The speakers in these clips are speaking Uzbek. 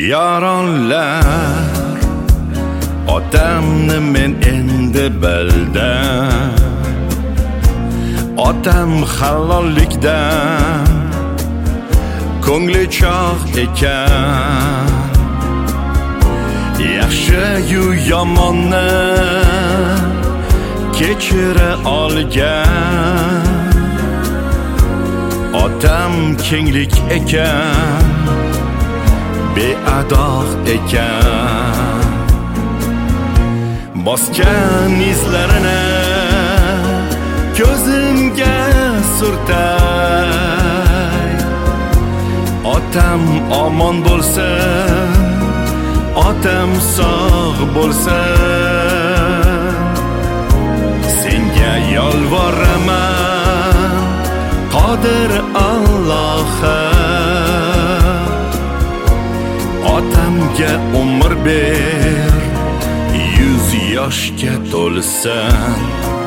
Yaronlar otamni men endi bildim. Otam halollikdan ko'ngli chog' ekan. Yaxshi-yu yomonni kechira olgan. Otam kenglik ekan, beadoq ekan. Bosgan izlarini ko'zimga surtay. Otam omon bo'lsin, otam sog' bo'lsin. Senga yolvoraman, Qodir Allohim. Otamga umr ber, 100 yoshga to'lsin.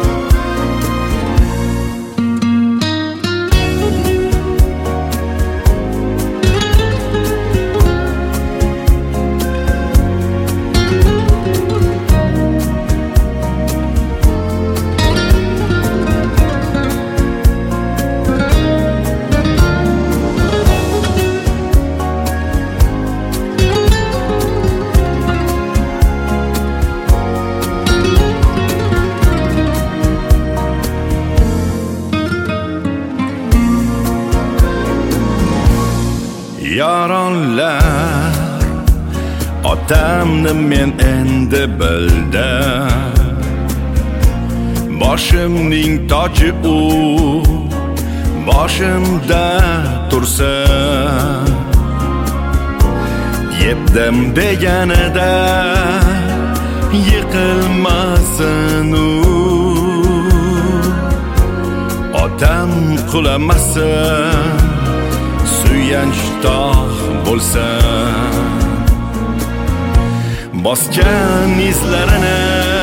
Yaronlar otamni men endi bildim. Boshimning toji u, boshimda tursin. Yetdim deganida yiqilmasin u. Otam qulamasin, suyanch tog' bo'lsin. Bosgan izlarini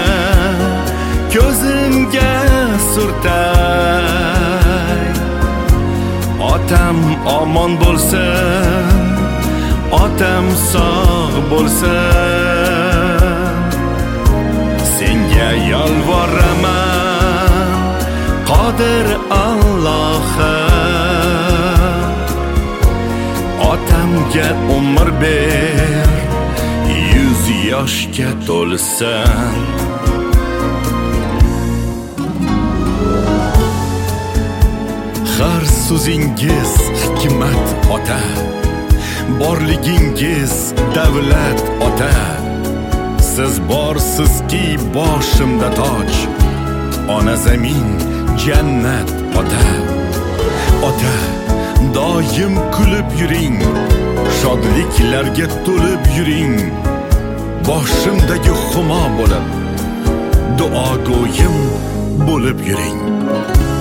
ko'zimga surtay. Otam omon bo'lsin, otam sog' bo'lsin. Senga yolvoraman, Qodir Allohim. Otamga umr ber, 100 yoshga to'lsin. Har so'zingiz hikmat ota, borligingiz davlat ota. Siz borsizki boshimda toj, ona zamin jannat ota. Ota, doim kulib yuring, shodliklarga to'lib yuring. Boshimdagi humo bo'lib, duogo'yim bo'lib yuring.